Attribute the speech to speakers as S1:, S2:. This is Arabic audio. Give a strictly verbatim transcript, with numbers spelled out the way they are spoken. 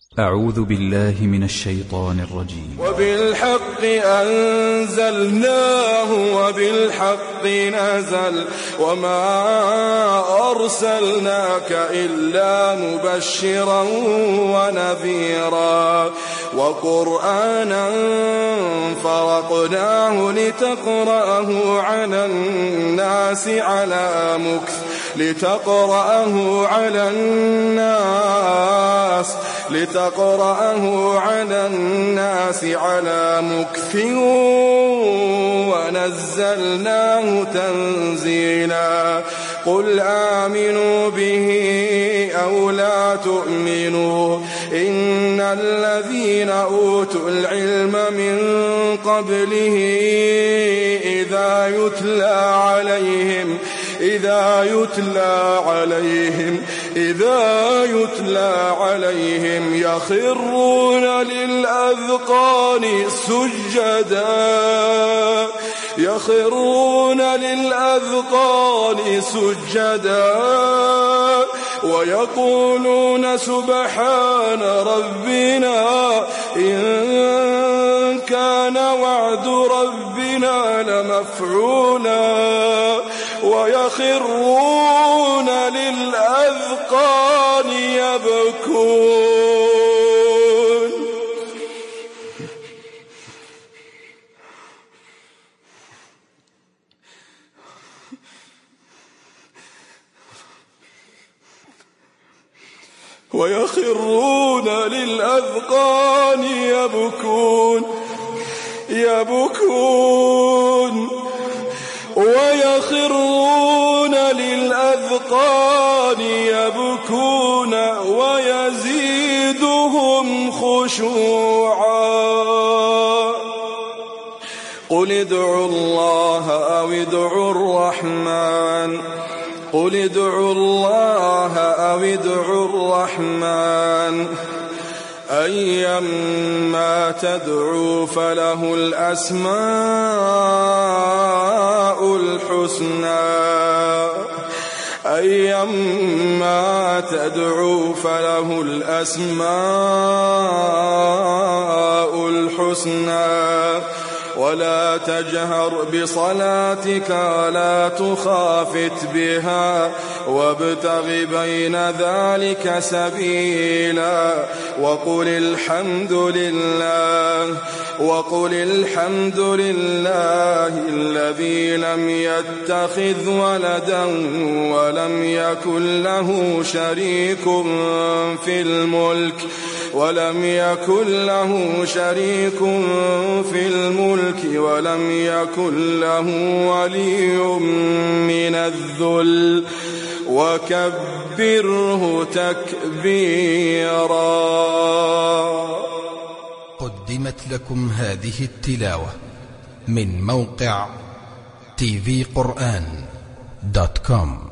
S1: أعوذ بالله من الشيطان الرجيم.
S2: وبالحق أنزلناه وبالحق نزل وما أرسلناك إلا مبشرا ونذيرا وقرآنا فرقناه لتقرأه على الناس على مكث لتقرأه على الناس لتقرأه على الناس على مكث ونزلناه تنزيلا قل آمنوا به أو لا تؤمنوا إن الذين أوتوا العلم من قبله إذا يتلى عليهم إذا يتلى عليهم إذا يتلى عليهم يخرون للأذقان سجدا يخرون للأذقان سجدا ويقولون سبحان ربنا إن كان وعد ربنا لمفعولا ويخرون للأذقان يبكون ويخرون للأذقان يبكون يبكون ويخرون للأذقان يبكون ويزيدهم خشوعا قل ادعوا الله أو ادعوا الرحمن قل ادعوا الله أو ادعوا الرحمن أيما تدعوا فله الأسماء الحسنى أيما تدعوا فله الأسماء الحسنى ولا تجهر بصلاتك ولا تخافت بها وابتغ بين ذلك سبيلا وقل الحمد لله وقل الحمد لله الذي لم يتخذ ولدا ولم يكن له شريك في الملك ولم يكن له شريك في الملك ولم يكن له ولي من الذل وكبره تكبيرا.
S3: قدمت لكم هذه التلاوة من موقع تي في قرآن دوت كوم.